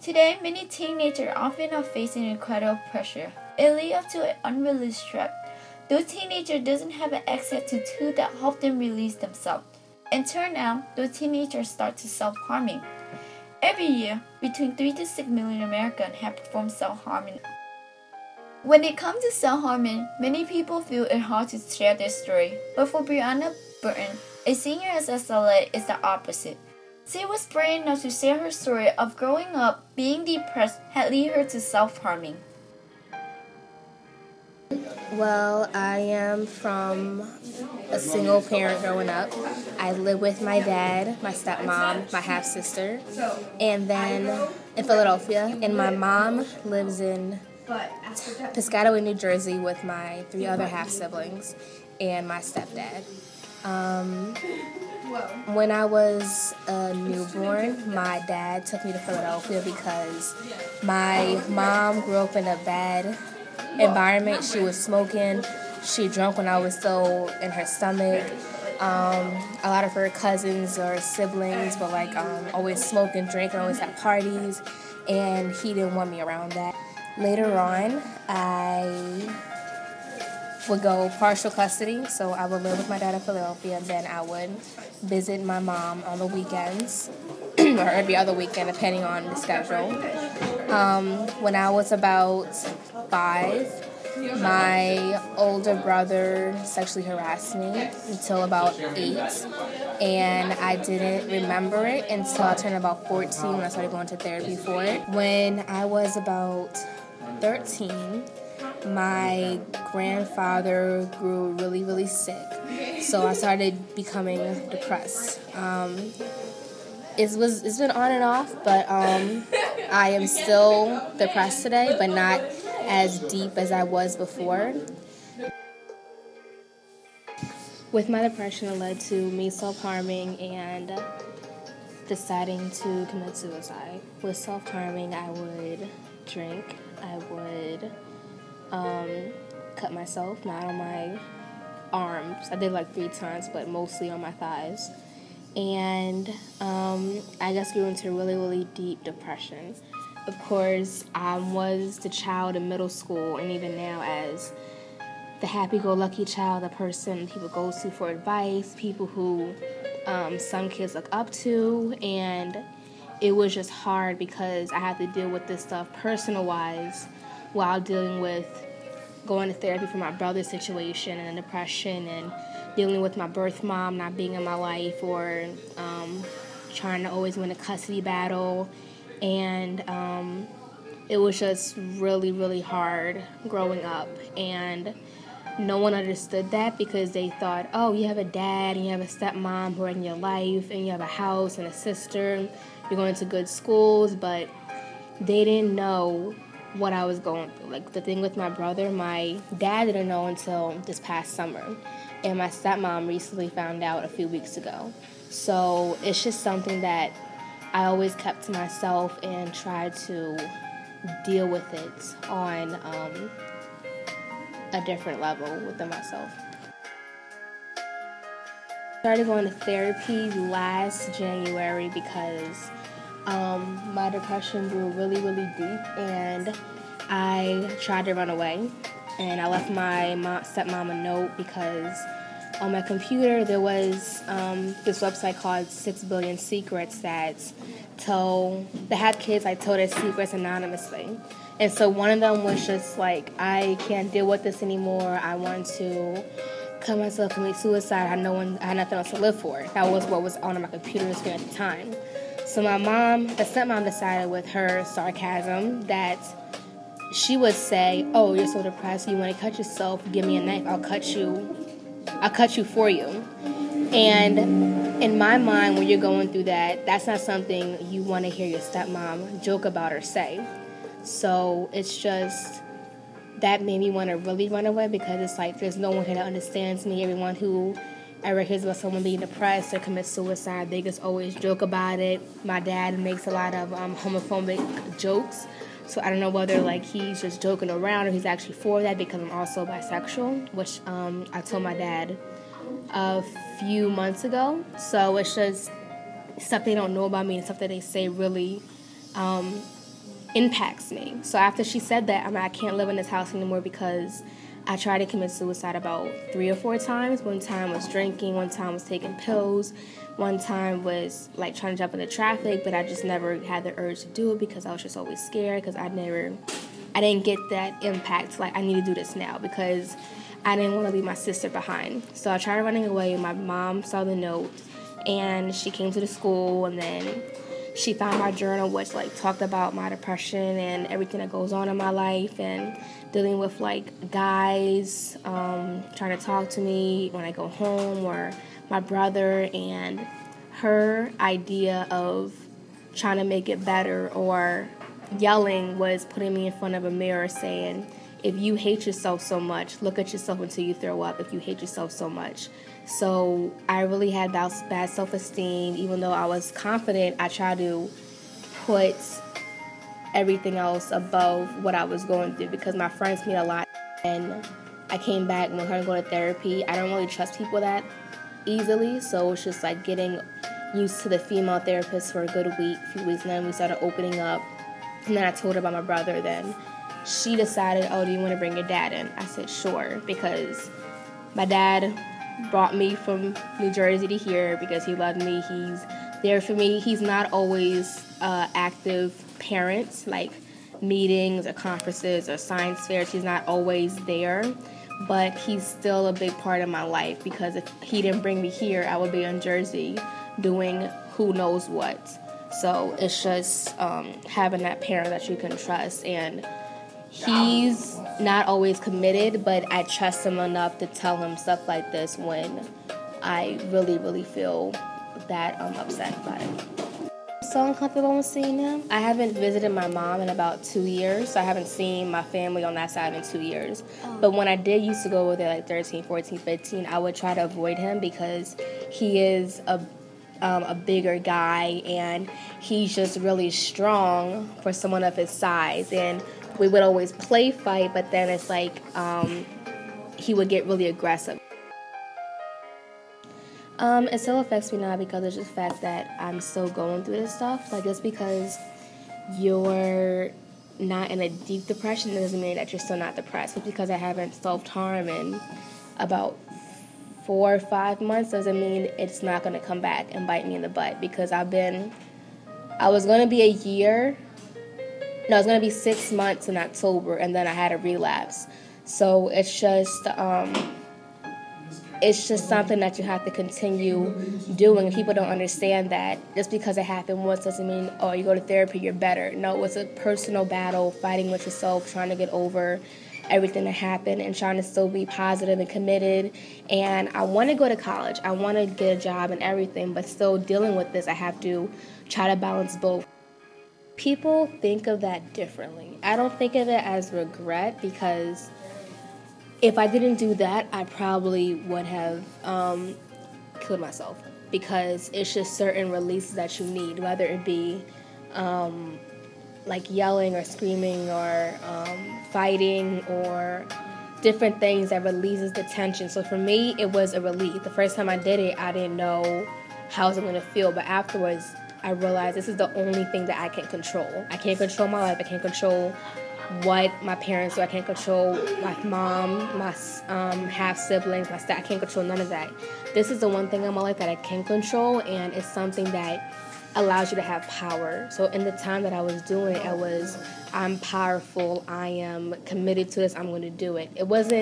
Today, many teenagers often are facing incredible pressure. It leads up to an unreleased stress. Those teenagers doesn't have access to tools that help them release themselves. And turn out, those teenagers start to self-harming. Every year, between 3 to 6 million Americans have performed self-harming. When it comes to self-harming, many people feel it hard to share their story. But for Brianna Burton, a senior at SLA, it's the opposite. She was brave enough to share her story of growing up, being depressed had led her to self-harming. Well, I am from a single parent growing up. I live with my dad, my stepmom, my half-sister, and then in Philadelphia. And my mom lives in Piscataway, New Jersey with my 3 other half-siblings and my stepdad. When I was a newborn, my dad took me to Philadelphia because my mom grew up in a bad environment. She was smoking. She drank when I was still in her stomach. A lot of her cousins or siblings were always smoking, drinking, always at parties, and he didn't want me around that. Later on, I would go partial custody, so I would live with my dad in Philadelphia, and then I would visit my mom on the weekends, or every other weekend, depending on the schedule. When I was about 5, my older brother sexually harassed me until about 8, and I didn't remember it until I turned about 14 when I started going to therapy for it. When I was about 13, my grandfather grew really, really sick, so I started becoming depressed. It's been on and off, but I am still depressed today, but not as deep as I was before. With my depression, it led to me self-harming and deciding to commit suicide. With self-harming, I would drink, I would cut myself, not on my arms. I did 3 times, but mostly on my thighs. And I just grew into really, really deep depression. Of course, I was the child in middle school, and even now as the happy-go-lucky child, the person people go to for advice, people who some kids look up to, and it was just hard because I had to deal with this stuff personal-wise while dealing with going to therapy for my brother's situation and depression, and dealing with my birth mom not being in my life, or trying to always win a custody battle. And it was just really, really hard growing up. And no one understood that because they thought, oh, you have a dad and you have a stepmom who are in your life, and you have a house and a sister, you're going to good schools, but they didn't know what I was going through. The thing with my brother, my dad didn't know until this past summer, and my stepmom recently found out a few weeks ago. So it's just something that I always kept to myself and tried to deal with it on a different level within myself. I started going to therapy last January because my depression grew really, really deep, and I tried to run away. And I left my stepmom a note because on my computer there was this website called 6 Billion Secrets that have kids tell their secrets anonymously. And so one of them was just I can't deal with this anymore. I want to cut myself, commit suicide. I had nothing else to live for. That was what was on my computer screen at the time. So the stepmom decided with her sarcasm that she would say, oh, you're so depressed, you want to cut yourself, give me a knife, I'll cut you for you. And in my mind, when you're going through that, that's not something you want to hear your stepmom joke about or say. So it's just, that made me want to really run away because it's there's no one here that understands me. Everyone who ever hears about someone being depressed or commits suicide, they just always joke about it. My dad makes a lot of homophobic jokes. So I don't know whether he's just joking around or he's actually for that, because I'm also bisexual, which I told my dad a few months ago. So it's just stuff they don't know about me and stuff that they say really impacts me. So after she said that, I can't live in this house anymore because I tried to commit suicide about 3 or 4 times. One time was drinking, one time was taking pills, one time was like trying to jump into traffic, but I just never had the urge to do it because I was just always scared because I didn't get that impact. Like, I need to do this now because I didn't want to leave my sister behind. So I tried running away. My mom saw the note, and she came to the school, and then she found my journal, which like talked about my depression and everything that goes on in my life, and dealing with like guys trying to talk to me when I go home, or my brother, and her idea of trying to make it better or yelling was putting me in front of a mirror saying, if you hate yourself so much, look at yourself until you throw up if you hate yourself so much. So I really had bad self-esteem. Even though I was confident, I tried to put everything else above what I was going through because my friends meet a lot. And I came back and was going to go to therapy. I don't really trust people that easily, so it's just like getting used to the female therapist for a good week, few weeks, and then we started opening up. And then I told her about my brother. Then she decided, oh, do you want to bring your dad in? I said, sure, because my dad brought me from New Jersey to here because he loved me. He's there for me. He's not always active parent, like meetings or conferences or science fairs. He's not always there, but he's still a big part of my life because if he didn't bring me here, I would be in Jersey doing who knows what. So it's just having that parent that you can trust, and he's not always committed, but I trust him enough to tell him stuff like this when I really, really feel that I'm upset about it. I'm so uncomfortable with seeing him. I haven't visited my mom in about 2 years, so I haven't seen my family on that side in 2 years. But when I did used to go over there like 13, 14, 15, I would try to avoid him because he is a bigger guy, and he's just really strong for someone of his size. And we would always play fight, but then it's like he would get really aggressive. It still affects me now because it's just the fact that I'm still going through this stuff. Like, just because you're not in a deep depression doesn't mean that you're still not depressed. Just because I haven't self-harm in about 4 or 5 months doesn't mean it's not going to come back and bite me in the butt, because I was going to be a year. No, it's going to be 6 months in October, and then I had a relapse. So it's just something that you have to continue doing. People don't understand that just because it happened once doesn't mean, oh, you go to therapy, you're better. No, it's a personal battle, fighting with yourself, trying to get over everything that happened and trying to still be positive and committed. And I want to go to college. I want to get a job and everything, but still dealing with this, I have to try to balance both. People think of that differently. I don't think of it as regret, because if I didn't do that, I probably would have killed myself, because it's just certain releases that you need, whether it be like yelling or screaming or fighting or different things that releases the tension. So for me, it was a relief. The first time I did it, I didn't know how I was going to feel, but afterwards, I realized this is the only thing that I can control. I can't control my life. I can't control what my parents do. I can't control my mom, my half-siblings, my step. I can't control none of that. This is the one thing in my life that I can control, and it's something that allows you to have power. So in the time that I was doing it, I'm powerful, I am committed to this, I'm going to do it.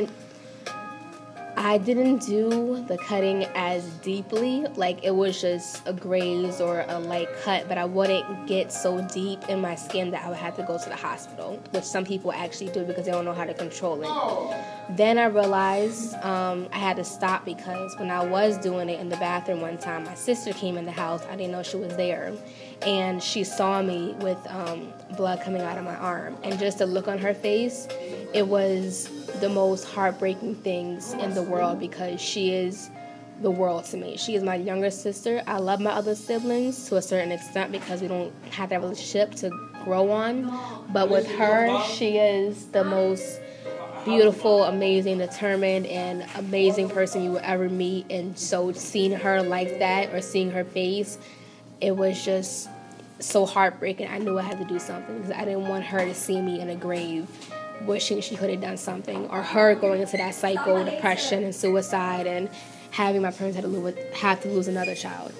I didn't do the cutting as deeply, like it was just a graze or a light cut, but I wouldn't get so deep in my skin that I would have to go to the hospital, which some people actually do because they don't know how to control it. Then I realized I had to stop, because when I was doing it in the bathroom one time, my sister came in the house. I didn't know she was there, and she saw me with blood coming out of my arm, and just the look on her face, it was the most heartbreaking things in the world, because she is the world to me. She is my younger sister. I love my other siblings to a certain extent because we don't have that relationship to grow on. But with her, she is the most beautiful, amazing, determined, and amazing person you will ever meet. And so seeing her like that, or seeing her face, it was just so heartbreaking. I knew I had to do something because I didn't want her to see me in a grave wishing she could have done something, or her going into that cycle of depression and suicide and having my parents have to lose another child.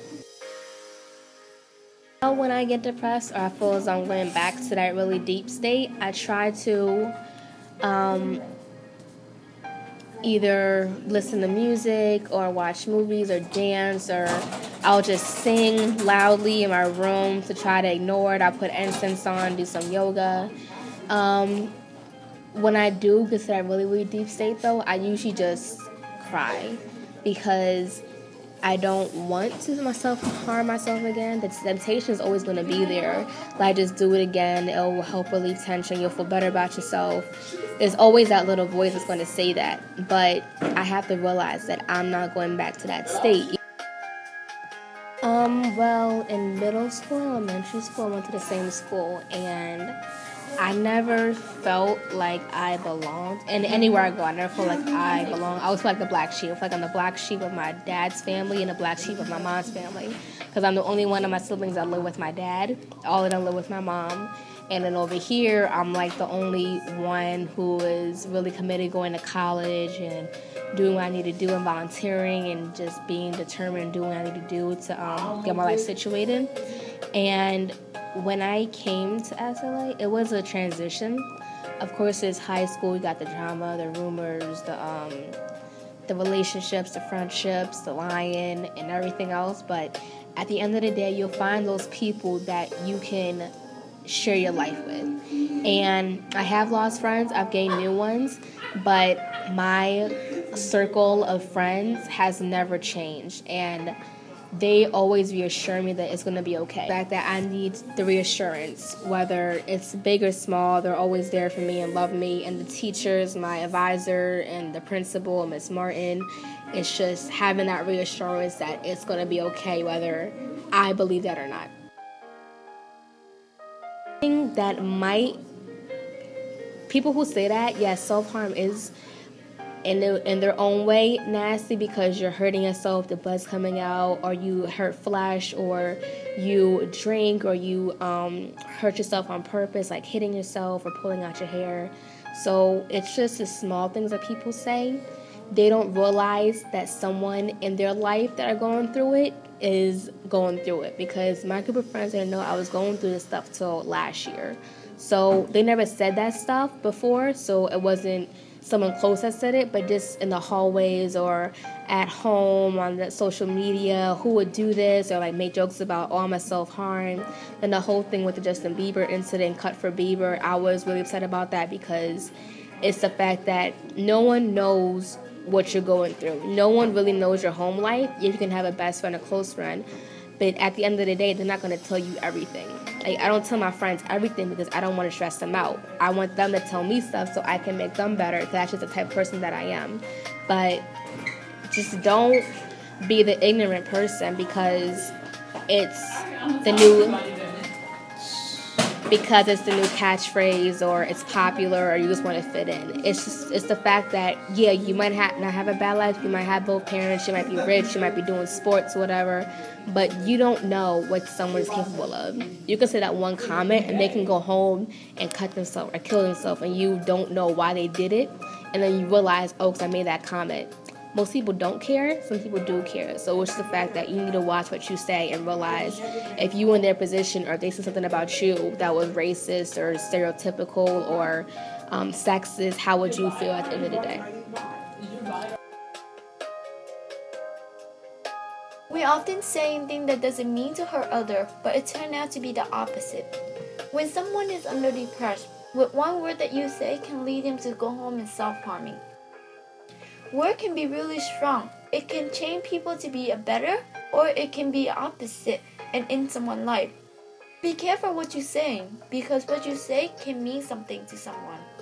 When I get depressed or I feel as I'm going back to that really deep state, I try to either listen to music or watch movies or dance, or I'll just sing loudly in my room to try to ignore it. I'll put incense on, do some yoga. When I do get to that really, really deep state, though, I usually just cry because I don't want to harm myself again. The temptation is always going to be there. Like, just do it again. It will help relieve tension. You'll feel better about yourself. There's always that little voice that's going to say that. But I have to realize that I'm not going back to that state. Well, in middle school, elementary school, I went to the same school, and I never felt like I belonged. And anywhere I go, I never felt like I belong. I always feel like the black sheep. I feel like I'm the black sheep of my dad's family and the black sheep of my mom's family. Because I'm the only one of my siblings that live with my dad. All of them live with my mom. And then over here, I'm like the only one who is really committed going to college and doing what I need to do and volunteering and just being determined and doing what I need to do to get my life situated. And when I came to SLA, it was a transition. Of course, it's high school. You got the drama, the rumors, the relationships, the friendships, the lying, and everything else. But at the end of the day, you'll find those people that you can share your life with. And I have lost friends. I've gained new ones. But my circle of friends has never changed. And they always reassure me that it's going to be okay. The fact that I need the reassurance, whether it's big or small, they're always there for me and love me. And the teachers, my advisor, and the principal, Miss Martin, it's just having that reassurance that it's going to be okay, whether I believe that or not. That might, people who say that, yes, self-harm is in their own way nasty because you're hurting yourself, the blood's coming out, or you hurt flesh, or you drink, or you hurt yourself on purpose, like hitting yourself or pulling out your hair. So it's just the small things that people say. They don't realize that someone in their life that are going through it is going through it, because my group of friends didn't know I was going through this stuff till last year. So they never said that stuff before, so it wasn't someone close that said it, but just in the hallways or at home on the social media, who would do this or like make jokes about, oh, I'm a self-harm. And the whole thing with the Justin Bieber incident, Cut for Bieber, I was really upset about that because it's the fact that no one knows what you're going through. No one really knows your home life. You can have a best friend, a close friend, but at the end of the day, they're not going to tell you everything. Like, I don't tell my friends everything because I don't want to stress them out. I want them to tell me stuff so I can make them better, because that's just the type of person that I am. But just don't be the ignorant person because it's the new catchphrase, or it's popular, or you just want to fit in. It's the fact that, yeah, you might not have a bad life, you might have both parents, you might be rich, you might be doing sports, whatever, but you don't know what someone is capable of. You can say that one comment and they can go home and cut themselves or kill themselves, and you don't know why they did it, and then you realize, oh, because I made that comment. Most people don't care. Some people do care. So it's the fact that you need to watch what you say and realize if you were in their position, or if they said something about you that was racist or stereotypical or sexist, how would you feel at the end of the day? We often say things that doesn't mean to hurt others, but it turned out to be the opposite. When someone is under depression, with one word that you say can lead them to go home and self-harming. Word can be really strong. It can change people to be a better, or it can be opposite and end someone's life. Be careful what you're saying, because what you say can mean something to someone.